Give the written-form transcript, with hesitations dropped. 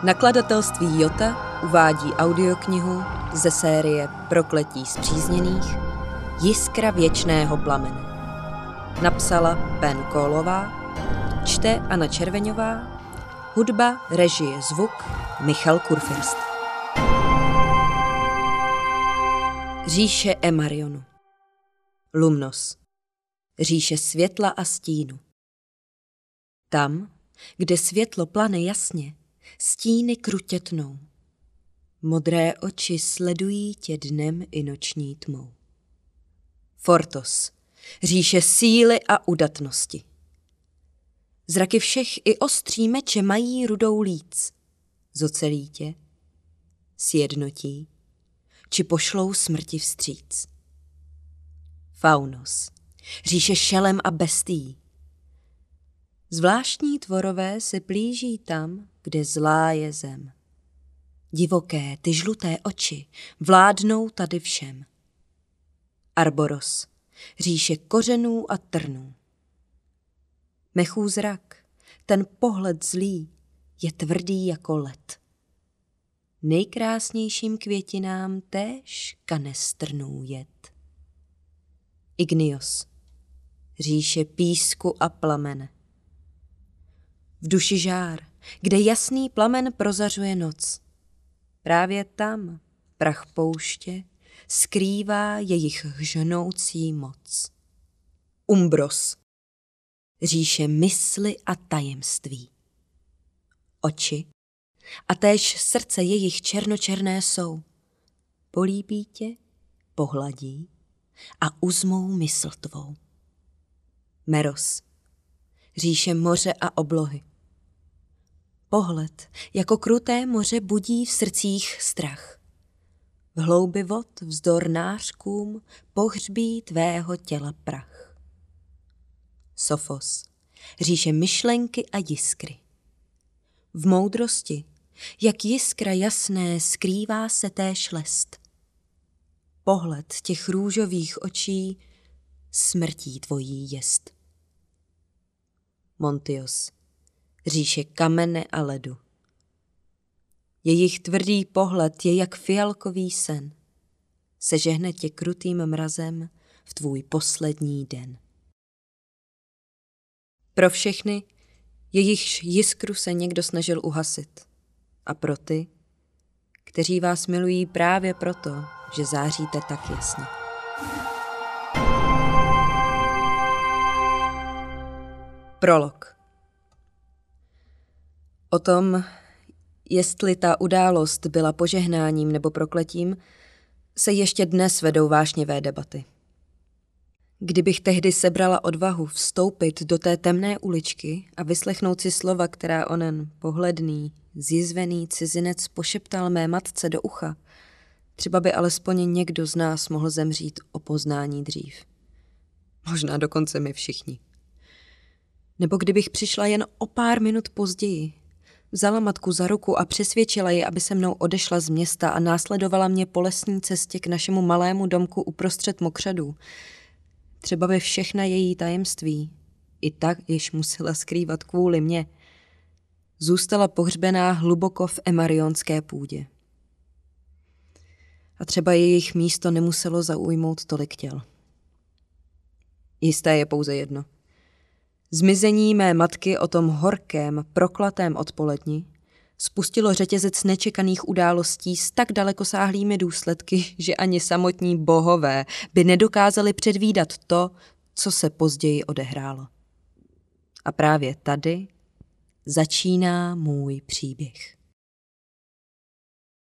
Nakladatelství Jota uvádí audioknihu ze série Prokletí spřízněných Jiskra věčného plamene. Napsala Pen Kólová, čte Anna Červeňová, hudba, režie, zvuk Michal Kurfürst. Říše Emarionu. Lumnos. Říše světla a stínu. Tam, kde světlo plane jasně, stíny krutě tnou. Modré oči sledují tě dnem i noční tmou. Fortos. Říše síly a udatnosti. Zraky všech i ostří meče mají rudou líc. Zocelí tě, sjednotí, či pošlou smrti vstříc. Faunos. Říše šelem a bestií. Zvláštní tvorové se plíží tam, kde zlá je zem. Divoké ty žluté oči vládnou tady všem. Arboros. Říše kořenů a trnů. Mechů zrak, ten pohled zlý, je tvrdý jako led. Nejkrásnějším květinám též kane strnů jed. Ignios. Říše písku a plamene. V duši žár, kde jasný plamen prozařuje noc. Právě tam prach pouště skrývá jejich hžnoucí moc. Umbros. Říše mysli a tajemství. Oči a též srdce jejich černočerné jsou. Políbí tě, pohladí a uzmou mysl tvou. Meros. Říše moře a oblohy. Pohled jako kruté moře budí v srdcích strach. V hloubi vod vzdor nářkům pohřbí tvého těla prach. Sofos. Říše myšlenky a jiskry. V moudrosti, jak jiskra jasné, skrývá se též lest. Pohled těch růžových očí smrtí tvojí jest. Montios. Říše kamene a ledu. Jejich tvrdý pohled je jak fialkový sen. Sežehne tě krutým mrazem v tvůj poslední den. Pro všechny, jejichž jiskru se někdo snažil uhasit. A pro ty, kteří vás milují právě proto, že záříte tak jasně. Prolog. O tom, jestli ta událost byla požehnáním nebo prokletím, se ještě dnes vedou vášnivé debaty. Kdybych tehdy sebrala odvahu vstoupit do té temné uličky a vyslechnout si slova, která onen pohledný, zjizvený cizinec pošeptal mé matce do ucha, třeba by alespoň někdo z nás mohl zemřít o poznání dřív. Možná dokonce my všichni. Nebo kdybych přišla jen o pár minut později, vzala matku za ruku a přesvědčila ji, aby se mnou odešla z města a následovala mě po lesní cestě k našemu malému domku uprostřed mokřadů. Třeba by všechna její tajemství, i tak již musela skrývat kvůli mně, zůstala pohřbená hluboko v emarionské půdě. A třeba jejich místo nemuselo zaujmout tolik těl. Jisté je pouze jedno. Zmizení mé matky o tom horkém, proklatém odpoledni spustilo řetězec nečekaných událostí s tak dalekosáhlými důsledky, že ani samotní bohové by nedokázali předvídat to, co se později odehrálo. A právě tady začíná můj příběh.